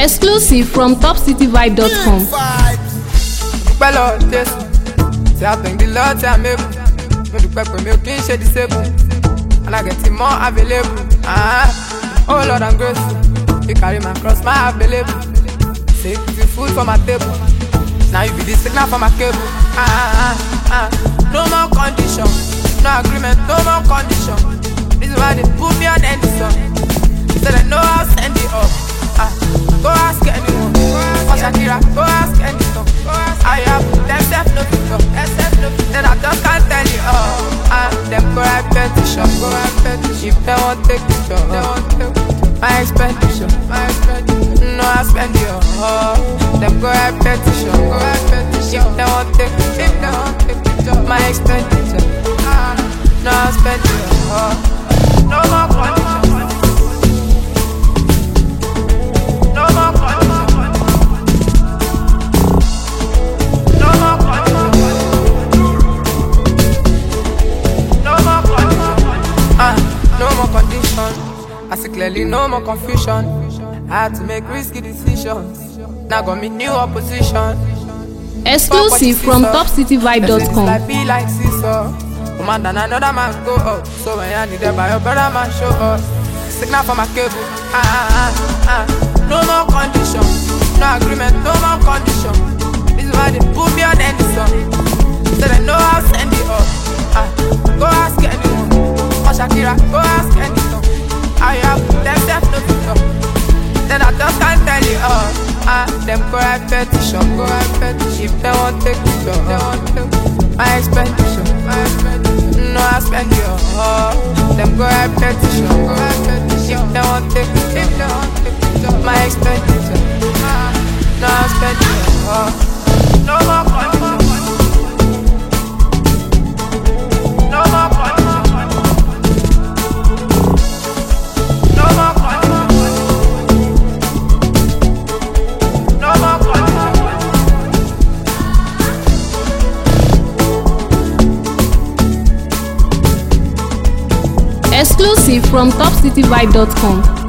Exclusive from topcityvibe.com. Pẹ̀lọ́ Jésù, tí a thank the Lord tí a mẹ́bù. Mo dúpẹ́ pé mi ò kí ń ṣe disable. And I get it more available. Oh Lord, I'm grateful. You carry my cross, my available. Say the food for my table. Now you be the signal for my cable. No more condition, no agreement, no more condition. This is why they put me on any song. Said I know I'll send it up. Go ask anyone. For Shakira, go ask anyone. I have them self no picture. Then I just can't tell you all. Them go write petition. If they won't take picture, my expenditure. No, I spend it all. Them go write petition. If they won't take picture, my expenditure. No, I spend it all. No more condition. No more condition. No more condition. No more condition. No more condition. I see clearly no more confusion. I had to make risky decisions. Now got me new opposition. Exclusive from topcityvibe.com. I be like seesaw. One man and another man go up. So when I need them by your brother man show up. Signal for my cable. No more condition. No agreement, no more condition. This is why they put me on any song. Said I know I'll send it up. Go ask anyone. For Shakira, go ask anyone. I have them self no picture. Then I just can't tell you all. Them go write petition. If they won't take picture, my expenditure. No, I spend it all. Them go write petition. If they won't take picture, my expenditure. No, I spend it all. No more condition. No more condition. No more condition. No more condition. Exclusive from topcityvibe.com.